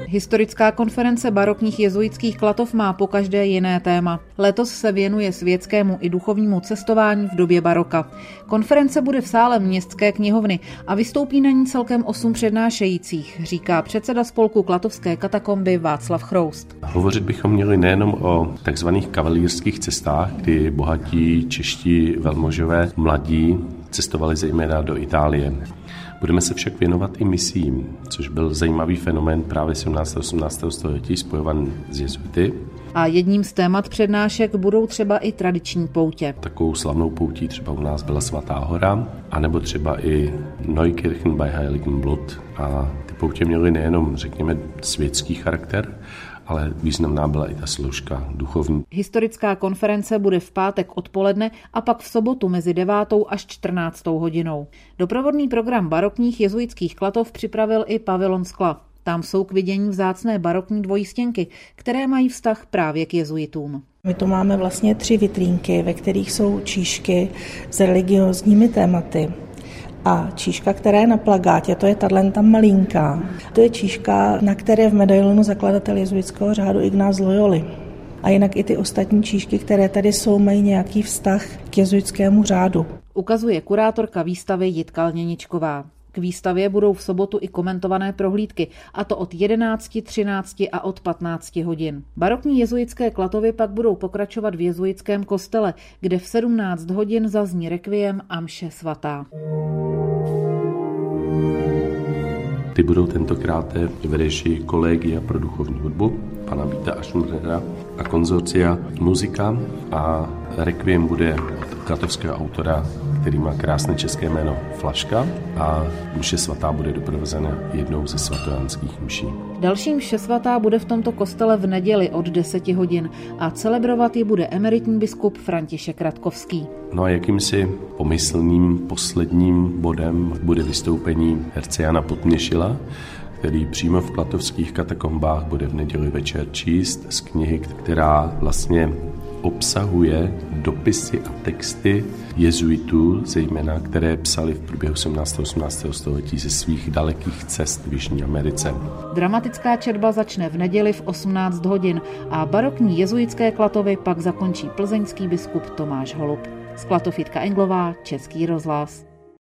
Historická konference barokních jezuitských Klatov má pokaždé jiné téma. Letos se věnuje světskému i duchovnímu cestování v době baroka. Konference bude v sále Městské knihovny a vystoupí na ní celkem 8 přednášejících, říká předseda spolku Klatovské katakomby Václav Chroust. Hovořit bychom měli nejenom o takzvaných kavalírských cestách, kdy bohatí čeští velmožové mladí cestovali zejména do Itálie. Budeme se však věnovat i misím, což byl zajímavý fenomén právě 17. a 18. století spojovaný s jezuity. A jedním z témat přednášek budou třeba i tradiční poutě. Takovou slavnou poutí třeba u nás byla Svatá hora, anebo třeba i Neukirchen bei Heiligen Blut. A ty poutě měly nejenom, řekněme, světský charakter, ale významná byla i ta složka duchovní. Historická konference bude v pátek odpoledne a pak v sobotu mezi 9. až 14. hodinou. Doprovodný program barokních jezuitských Klatov připravil i pavilon Skla. Tam jsou k vidění vzácné barokní dvojstěnky, které mají vztah právě k jezuitům. My tu máme vlastně 3 vitrínky, ve kterých jsou číšky s religiózními tématy. A číška, která je na plakátě, to je tato malinká. To je číška, na které v medailonu zakladatel jezuitského řádu Ignác z Loyoly. A jinak i ty ostatní číšky, které tady jsou, mají nějaký vztah k jezuitskému řádu. Ukazuje kurátorka výstavy Jitka Lněničková. K výstavě budou v sobotu i komentované prohlídky, a to od 11, 13 a od 15 hodin. Barokní jezuitské Klatovy pak budou pokračovat v jezuitském kostele, kde v 17 hodin zazní rekviem a mše svatá. Ty budou tentokrát v režii Kolegia pro duchovní hudbu, pana Víta Aschnurera a konzorcia Muzika, a rekviem bude od klatovského autora, který má krásné české jméno Flaška, a mše svatá bude doprovozena jednou ze svatojanských mší. Další mše svatá bude v tomto kostele v neděli od 10 hodin a celebrovat ji bude emeritní biskup František Ratkovský. No a jakýmsi pomyslným posledním bodem bude vystoupení herce Jana Potměšila, který přímo v klatovských katakombách bude v neděli večer číst z knihy, která vlastně obsahuje dopisy a texty jezuitů, zejména které psali v průběhu 17. a 18. století ze svých dalekých cest v Jižní Americe. Dramatická četba začne v neděli v 18 hodin a barokní jezuitské Klatovy pak zakončí plzeňský biskup Tomáš Holub. Z Klatov Jitka Englová, Český rozhlas.